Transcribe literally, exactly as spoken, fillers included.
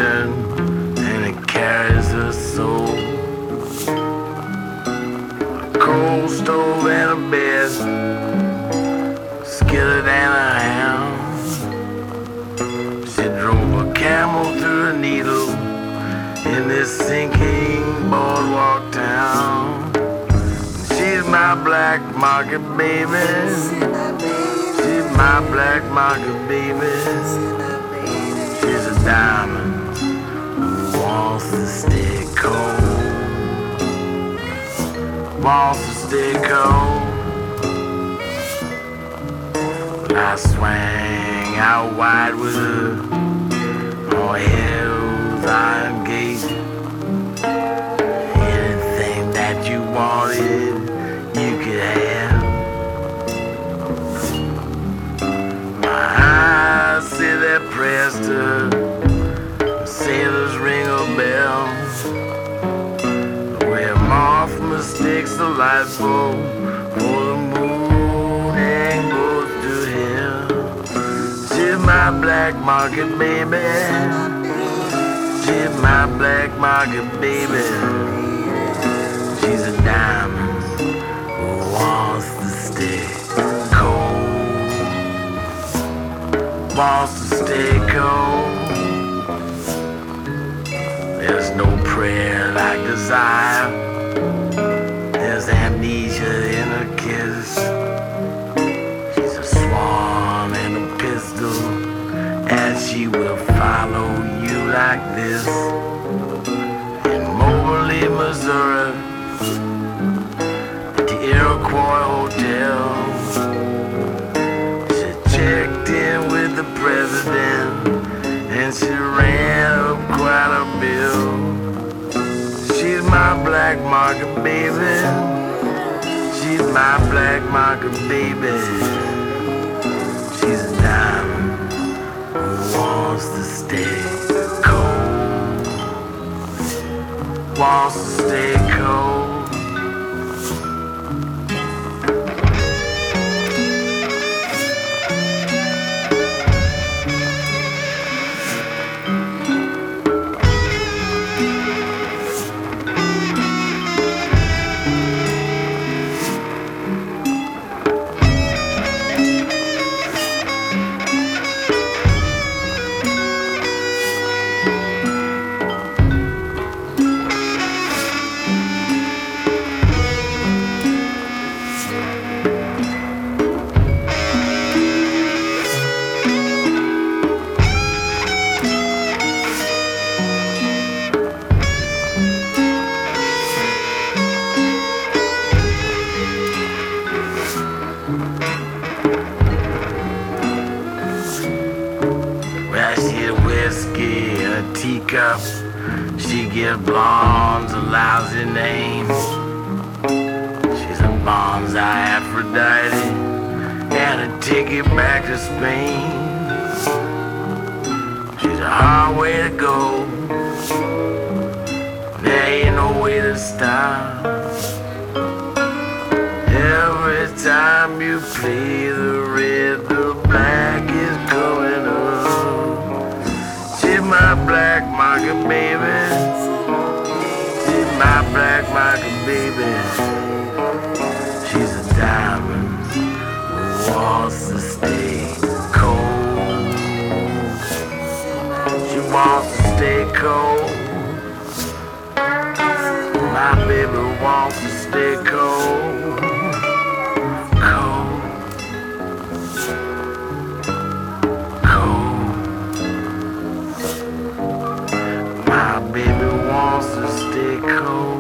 passion and it carries her soul. A coal stove and a bed, skillet and a ham. She drove a camel through a needle in this sinking boardwalk town. She's my black market baby. She's my black market baby. She's a diamond who wants to stay cold. Wants to stay cold. I swang out wide with her on Hell's Iron Gate. Anything that you wanted, you could have. My eyes say that pressed her. Sailors ring a bell. Where moth mistakes the light bulb for the moon and goes to hell. She's my black market baby. She's my black market baby. She's a diamond who wants to stay cold. Wants to stay cold. There's no prayer like desire. There's amnesia in her kiss. She's a swan and a pistol, and she will follow you like this. In Moberly, Missouri, at the Iroquois Hotel, she checked in with the president, and she ran up quite a bill. She's my black market baby. She's my black market baby. She's a diamond who wants to stay cold. Wants to stay cold. Teacup, she gives blondes a lousy name. She's a bonsai Aphrodite and a ticket back to Spain. She's a hard way to go. There ain't no way to stop. Every time you play the red, the black is coming up. She's my black market baby. She's my black market baby. She's a diamond who wants to stay cold. She wants to stay cold. My baby wants to stay cold. Cold. Cold. My baby wants to stay cold.